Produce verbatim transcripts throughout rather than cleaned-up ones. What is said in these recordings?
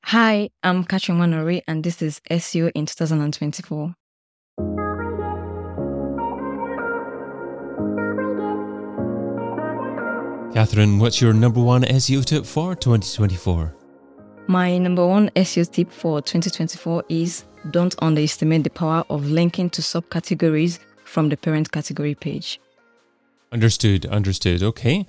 Hi, I'm Katrin Manori, and this is S E O in twenty twenty-four. Catherine, what's your number one S E O tip for twenty twenty-four? My number one S E O tip for twenty twenty-four is don't underestimate the power of linking to subcategories from the parent category page. Understood, understood. Okay.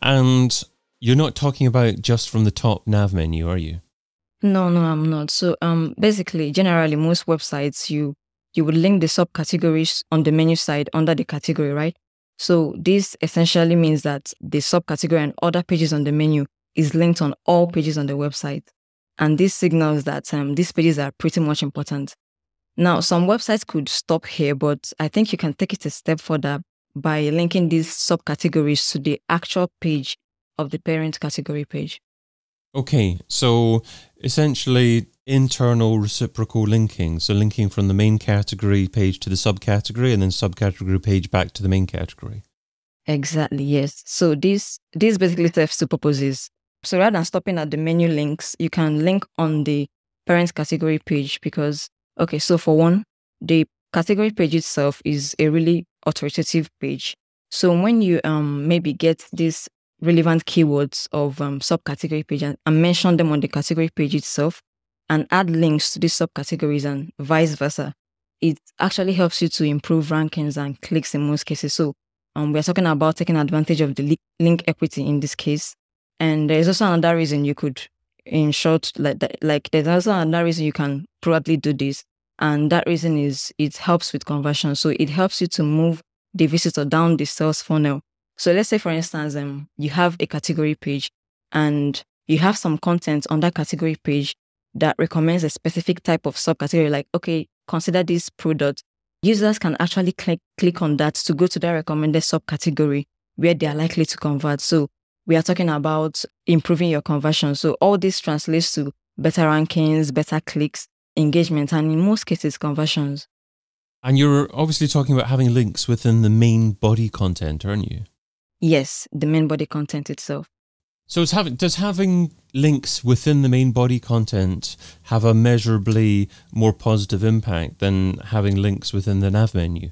And you're not talking about just from the top nav menu, are you? No, no, I'm not. So um, basically, generally, most websites, you you would link the subcategories on the menu side under the category, right? So this essentially means that the subcategory and other pages on the menu is linked on all pages on the website. And this signals that um, these pages are pretty much important. Now, some websites could stop here, but I think you can take it a step further by linking these subcategories to the actual page of the parent category page. Okay, so essentially internal reciprocal linking. So linking from the main category page to the subcategory and then subcategory page back to the main category. Exactly, yes. So this this basically serves two purposes. So rather than stopping at the menu links, you can link on the parent category page because, okay, so for one, the category page itself is a really authoritative page. So when you um maybe get these relevant keywords of um, subcategory page and, and mention them on the category page itself and add links to these subcategories and vice versa, it actually helps you to improve rankings and clicks in most cases. So um, we're talking about taking advantage of the li- link equity in this case. And there's also another reason you could, in short, like that, like there's also another reason you can probably do this. And that reason is it helps with conversion. So it helps you to move the visitor down the sales funnel. So let's say, for instance, um, you have a category page and you have some content on that category page that recommends a specific type of subcategory, like, okay, consider this product. Users can actually click, click on that to go to that recommended subcategory where they are likely to convert. So we are talking about improving your conversion. So all this translates to better rankings, better clicks, engagement, and in most cases, conversions. And you're obviously talking about having links within the main body content, aren't you? Yes, the main body content itself. So it's having, does having links within the main body content have a measurably more positive impact than having links within the nav menu?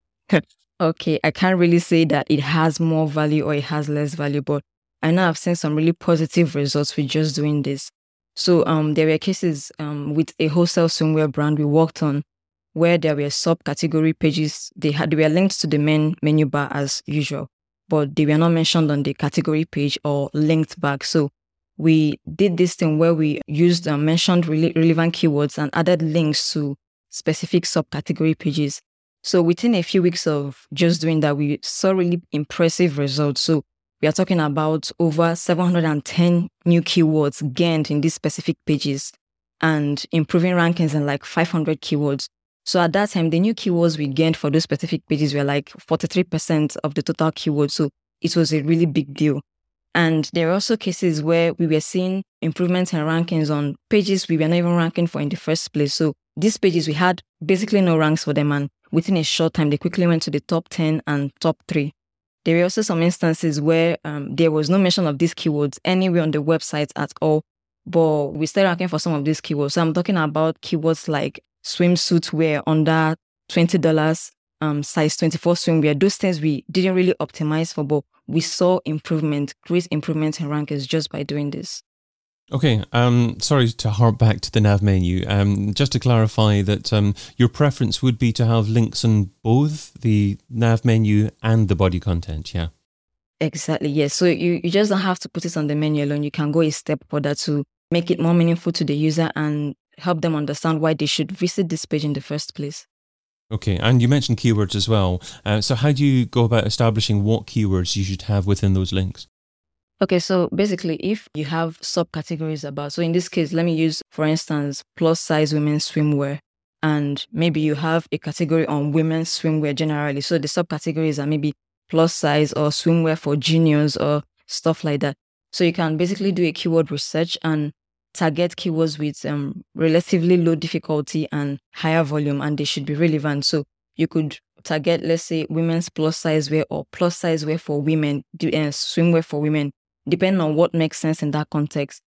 Okay, I can't really say that it has more value or it has less value, but I know I've seen some really positive results with just doing this. So um, there were cases um, with a wholesale swimwear brand we worked on where there were subcategory pages. They had they were linked to the main menu bar as usual, but they were not mentioned on the category page or linked back. So we did this thing where we used uh, mentioned re- relevant keywords and added links to specific subcategory pages. So within a few weeks of just doing that, we saw really impressive results. So we are talking about over seven hundred ten new keywords gained in these specific pages and improving rankings in like five hundred keywords. So at that time, the new keywords we gained for those specific pages were like forty-three percent of the total keywords. So it was a really big deal. And there are also cases where we were seeing improvements in rankings on pages we were not even ranking for in the first place. So these pages, we had basically no ranks for them. And within a short time, they quickly went to the top ten and top three. There were also some instances where um, there was no mention of these keywords anywhere on the website at all, but we started ranking for some of these keywords. So I'm talking about keywords like swimsuit wear under twenty dollars, um, size twenty-four swimwear. Those things we didn't really optimize for, but we saw improvement, great improvement in rankings just by doing this. Okay, um, sorry to harp back to the nav menu. Um, just to clarify that um, your preference would be to have links on both the nav menu and the body content, yeah? Exactly, yes. So you, you just don't have to put it on the menu alone. You can go a step further to make it more meaningful to the user and help them understand why they should visit this page in the first place. Okay, and you mentioned keywords as well. Uh, so how do you go about establishing what keywords you should have within those links? Okay, so basically, if you have subcategories about, so in this case, let me use, for instance, plus size women's swimwear, and maybe you have a category on women's swimwear generally. So the subcategories are maybe plus size or swimwear for juniors or stuff like that. So you can basically do a keyword research and target keywords with um, relatively low difficulty and higher volume, and they should be relevant. So you could target, let's say, women's plus size wear or plus size wear for women, uh, swimwear for women, depending on what makes sense in that context.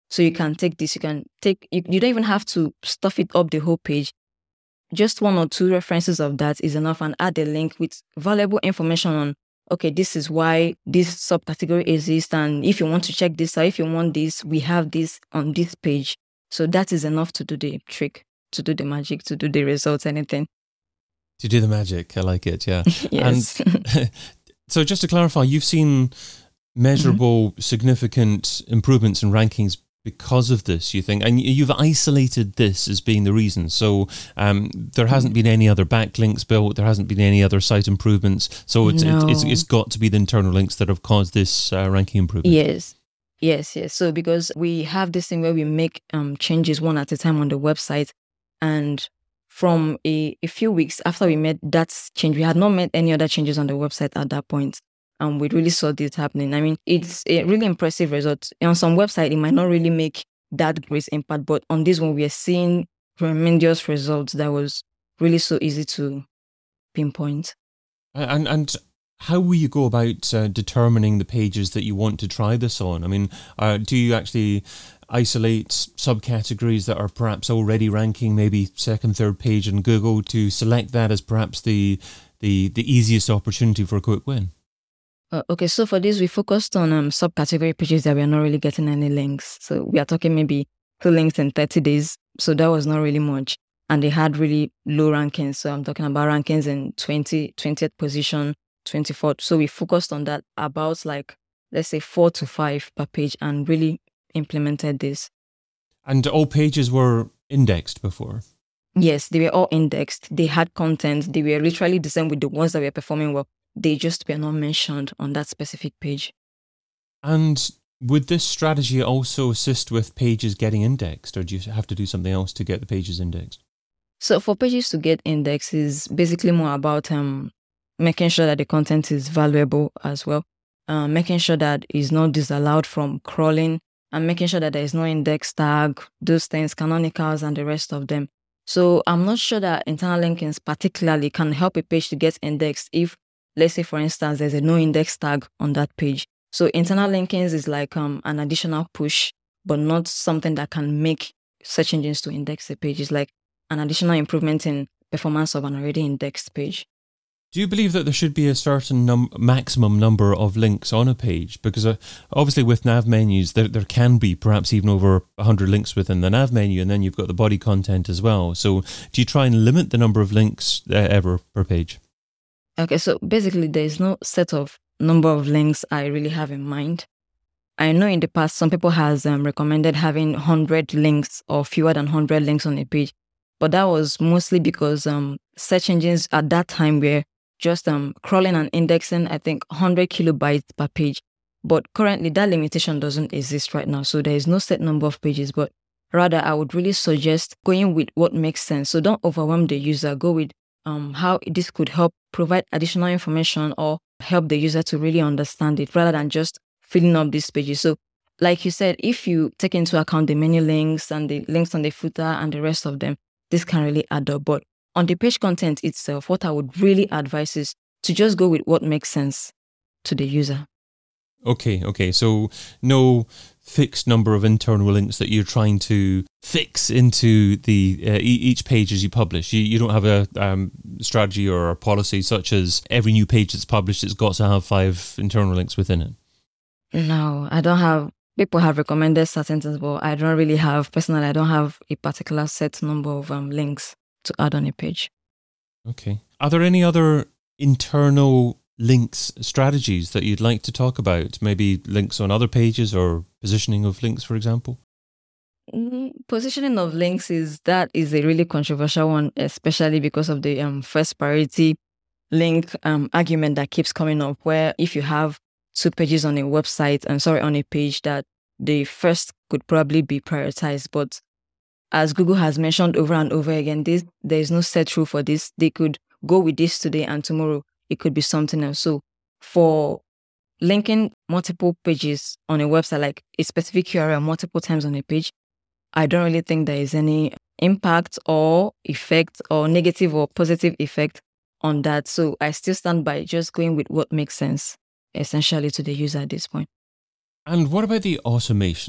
So you can take this, you can take, you, you don't even have to stuff it up the whole page. Just one or two references of that is enough, and add a link with valuable information on, okay, this is why this subcategory exists. And if you want to check this out, if you want this, we have this on this page. So that is enough to do the trick, to do the magic, to do the results, anything. To do the magic. I like it. Yeah. Yes. And so just to clarify, you've seen measurable, mm-hmm. significant improvements in rankings because of this, you think, and you've isolated this as being the reason. So um, there hasn't been any other backlinks built. There hasn't been any other site improvements. So it's no. it's, it's got to be the internal links that have caused this uh, ranking improvement. Yes, yes, yes. So because we have this thing where we make um, changes one at a time on the website, and from a, a few weeks after we made that change, we had not made any other changes on the website at that point. And we really saw this happening. I mean, it's a really impressive result. On some website, it might not really make that great impact, but on this one, we are seeing tremendous results that was really so easy to pinpoint. And and how will you go about uh, determining the pages that you want to try this on? I mean, uh, do you actually isolate subcategories that are perhaps already ranking maybe second, third page in Google to select that as perhaps the the the easiest opportunity for a quick win? Uh, okay, so for this, we focused on um, subcategory pages that we are not really getting any links. So we are talking maybe two links in thirty days. So that was not really much. And they had really low rankings. So I'm talking about rankings in twenty, twentieth position, twenty-fourth. So we focused on that, about like, let's say four to five per page, and really implemented this. And all pages were indexed before? Yes, they were all indexed. They had content. They were literally the same with the ones that were performing well. They just were not mentioned on that specific page. And would this strategy also assist with pages getting indexed, or do you have to do something else to get the pages indexed? So for pages to get indexed is basically more about um, making sure that the content is valuable as well, uh, making sure that it's not disallowed from crawling, and making sure that there is no index tag, those things, canonicals, and the rest of them. So I'm not sure that internal linkings particularly can help a page to get indexed if, let's say, for instance, there's a no index tag on that page. So internal linkings is like um, an additional push, but not something that can make search engines to index a page. It's like an additional improvement in performance of an already indexed page. Do you believe that there should be a certain num- maximum number of links on a page? Because uh, obviously with nav menus, there, there can be perhaps even over one hundred links within the nav menu, and then you've got the body content as well. So do you try and limit the number of links uh, ever per page? Okay, so basically there is no set of number of links I really have in mind. I know in the past some people has um, recommended having one hundred links or fewer than one hundred links on a page, but that was mostly because um, search engines at that time were just um, crawling and indexing, I think, one hundred kilobytes per page. But currently that limitation doesn't exist right now, so there is no set number of pages, but rather I would really suggest going with what makes sense. So don't overwhelm the user, go with um, how this could help provide additional information or help the user to really understand it, rather than just filling up these pages. So like you said, if you take into account the menu links and the links on the footer and the rest of them, this can really add up. But on the page content itself, what I would really advise is to just go with what makes sense to the user. Okay, okay. So no fixed number of internal links that you're trying to fix into the uh, e- each page as you publish. You you don't have a um, strategy or a policy such as every new page that's published, it's got to have five internal links within it. No, I don't have. People have recommended certain things, but I don't really have, personally, I don't have a particular set number of um, links to add on a page. Okay. Are there any other internal links strategies that you'd like to talk about? Maybe links on other pages or positioning of links, for example? Mm, positioning of links is that is a really controversial one, especially because of the um, first priority link um, argument that keeps coming up, where if you have two pages on a website, and sorry, on a page, that the first could probably be prioritized. But as Google has mentioned over and over again, this, there is no set rule for this. They could go with this today and tomorrow it could be something else. So for linking multiple pages on a website, like a specific U R L multiple times on a page, I don't really think there is any impact or effect or negative or positive effect on that. So I still stand by just going with what makes sense, essentially, to the user at this point. And what about the automation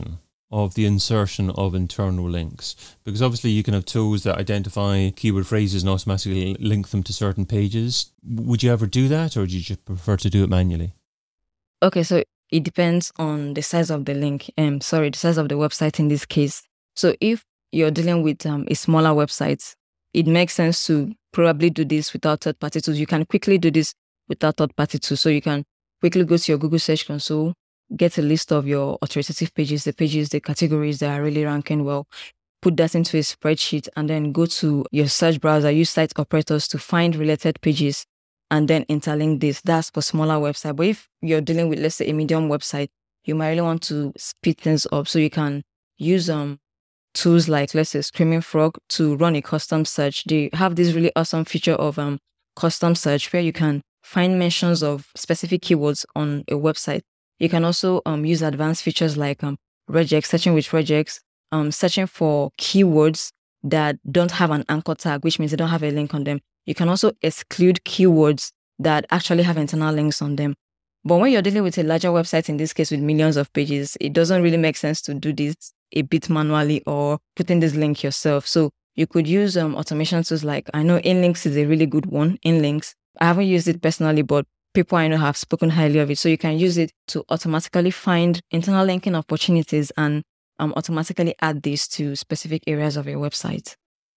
of the insertion of internal links? Because obviously you can have tools that identify keyword phrases and automatically link them to certain pages. Would you ever do that, or do you just prefer to do it manually? Okay, so it depends on the size of the link. Um, sorry, the size of the website in this case. So if you're dealing with um, a smaller website, it makes sense to probably do this without third-party tools. You can quickly do this without third-party tools. So you can quickly go to your Google Search Console, get a list of your authoritative pages, the pages, the categories that are really ranking well, put that into a spreadsheet, and then go to your search browser, use site operators to find related pages, and then interlink this. That's for smaller website. But if you're dealing with, let's say, a medium website, you might really want to speed things up. So you can use um tools like, let's say, Screaming Frog to run a custom search. They have this really awesome feature of um custom search where you can find mentions of specific keywords on a website. You can also um use advanced features like um regex, searching with regex, um searching for keywords that don't have an anchor tag, which means they don't have a link on them. You can also exclude keywords that actually have internal links on them. But when you're dealing with a larger website, in this case with millions of pages, it doesn't really make sense to do this a bit manually or put in this link yourself. So you could use um, automation tools like, I know Inlinks is a really good one, Inlinks. I haven't used it personally, but people I know have spoken highly of it. So you can use it to automatically find internal linking opportunities and um, automatically add these to specific areas of your website.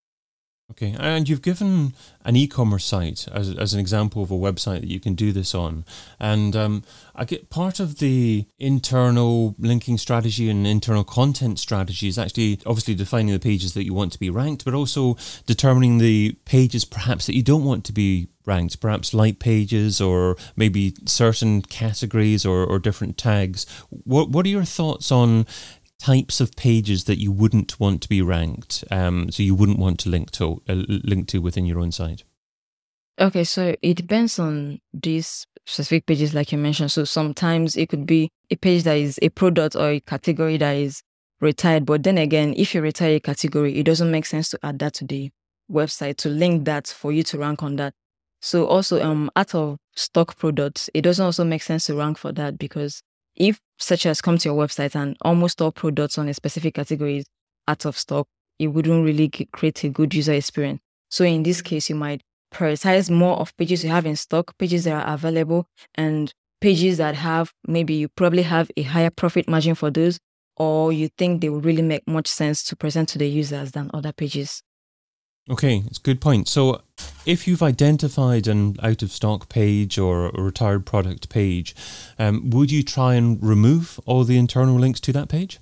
Okay, and you've given an e-commerce site as as an example of a website that you can do this on. And um, I get part of the internal linking strategy and internal content strategy is actually obviously defining the pages that you want to be ranked, but also determining the pages perhaps that you don't want to be ranked, perhaps light pages or maybe certain categories or, or different tags. What what are your thoughts on types of pages that you wouldn't want to be ranked, um, so you wouldn't want to link to uh, link to within your own site? Okay, so it depends on these specific pages like you mentioned. So sometimes it could be a page that is a product or a category that is retired. But then again, if you retire a category, it doesn't make sense to add that to the website, to link that for you to rank on that. So also um out of stock products, it doesn't also make sense to rank for that, because if searchers come to your website and almost all products on a specific category is out of stock, it wouldn't really create a good user experience. So in this case, you might prioritize more of pages you have in stock, pages that are available, and pages that have, maybe you probably have a higher profit margin for those, or you think they will really make much sense to present to the users than other pages. Okay, it's a good point. So if you've identified an out-of-stock page or a retired product page, um, would you try and remove all the internal links to that page?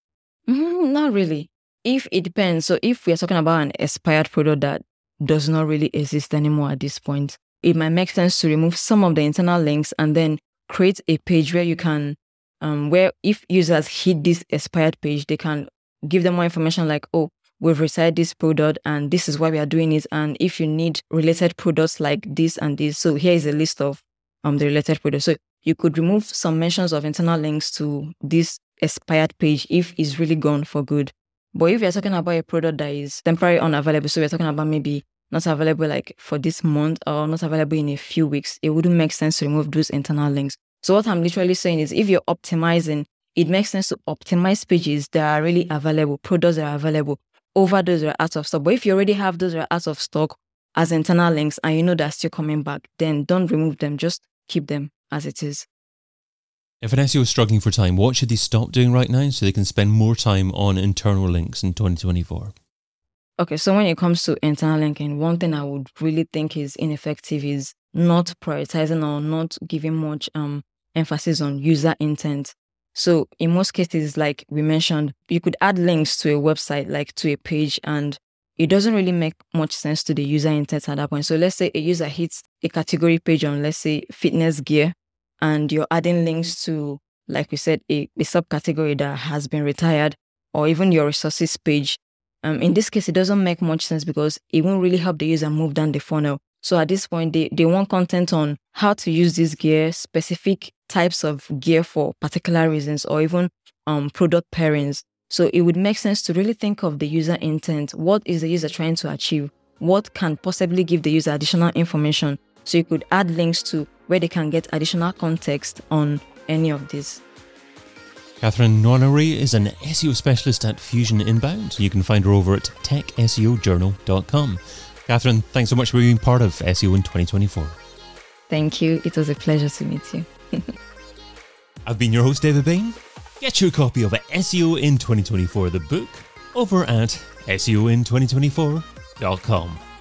Mm, not really. If it depends. So if we're talking about an expired product that does not really exist anymore at this point, it might make sense to remove some of the internal links and then create a page where you can, um, where if users hit this expired page, they can give them more information like, oh, we've retired this product and this is why we are doing it. And if you need related products like this and this, so here is a list of um the related products. So you could remove some mentions of internal links to this expired page if it's really gone for good. But if you're talking about a product that is temporarily unavailable, so we're talking about maybe not available like for this month or not available in a few weeks, it wouldn't make sense to remove those internal links. So what I'm literally saying is, if you're optimizing, it makes sense to optimize pages that are really available, products that are available, over those that are out of stock. But if you already have those that are out of stock as internal links and you know they're still coming back, then don't remove them, just keep them as it is. If an S E O is struggling for time, what should they stop doing right now so they can spend more time on internal links in twenty twenty-four? Okay, so when it comes to internal linking, one thing I would really think is ineffective is not prioritizing or not giving much um emphasis on user intent. So in most cases, like we mentioned, you could add links to a website, like to a page, and it doesn't really make much sense to the user intent at that point. So let's say a user hits a category page on, let's say, fitness gear, and you're adding links to, like we said, a, a subcategory that has been retired, or even your resources page. Um, in this case, it doesn't make much sense because it won't really help the user move down the funnel. So at this point, they, they want content on how to use this gear, specific types of gear for particular reasons, or even um, product pairings. So it would make sense to really think of the user intent. What is the user trying to achieve? What can possibly give the user additional information? So you could add links to where they can get additional context on any of this. Catherine Nonnery is an S E O specialist at Fusion Inbound. You can find her over at tech S E O journal dot com. Catherine, thanks so much for being part of S E O in twenty twenty-four. Thank you. It was a pleasure to meet you. I've been your host, David Bain. Get your copy of S E O in twenty twenty-four, the book, over at S E O in twenty twenty-four dot com.